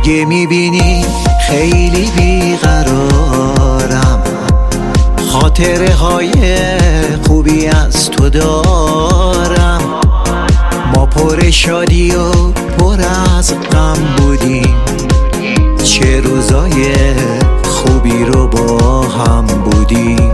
اگه میبینی خیلی بیقرارم، خاطره های خوبی از تو دارم. ما پر شادی و پر از غم بودیم، چه روزای خوبی رو با هم بودیم.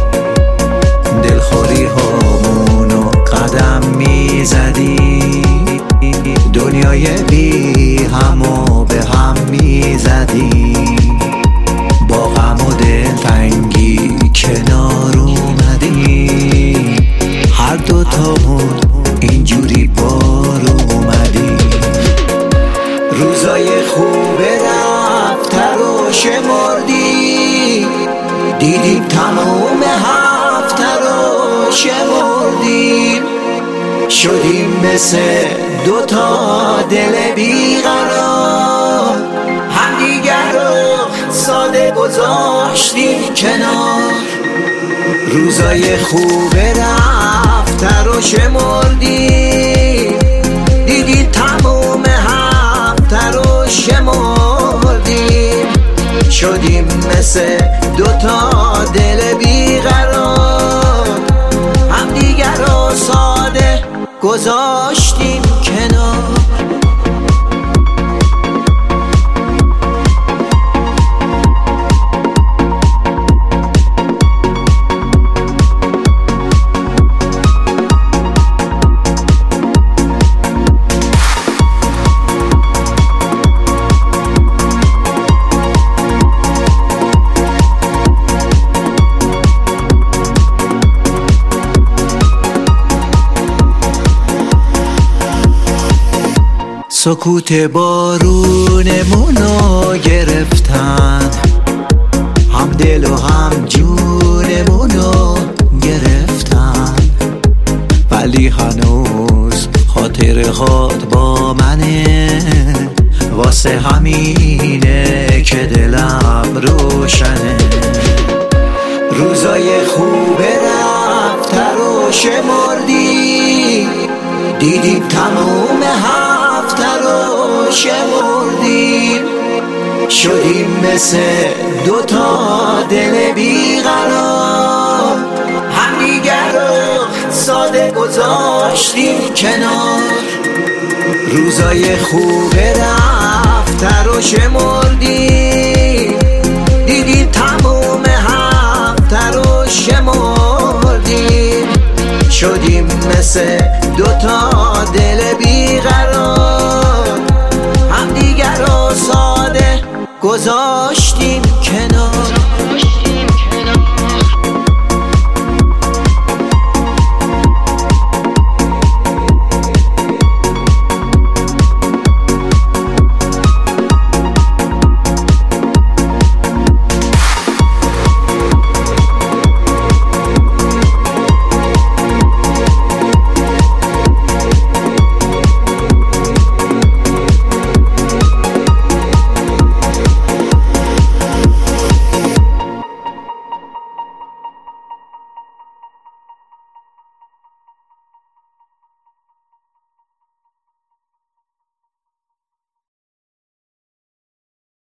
دلخوری هامونو قدم میزدیم، دنیای بی همو به هم میزدیم. با غم و دلتنگی کنار اومدیم، هر دوتامون اینجوری بار اومدیم. روزای خوب رفته رو شمردیم، دیدیم تمام هفته رو شمردیم. شدیم مثل دوتا دل بیقرار، همدیگر رو ساده گذاشتیم کنار. روزای خوب رفته رو شمردیم، دیدیم تمام هفته رو شمردیم. شدیم مثل دوتا دل بیقرار، همدیگر رو ساده گذاشتیم کنار. سکوت بارونمونو گرفتن، هم دل و هم جونمونو گرفتن. ولی هنوز خاطر هات با منه، واسه همینه که دلم روشنه. روزای خوب رفته رو شمردیم، دیدیم تمام هفته رو شمردیم. شدیم مثل دوتا دل بیقرار، همدیگر رو ساده گذاشتیم کنار. روزای خوب رفته رو شمردیم، دیدیم تمام هفته رو شمردیم. شدیم مثل دوتا دل بیقرار، همدیگر رو ساده گذاشتیم کنار.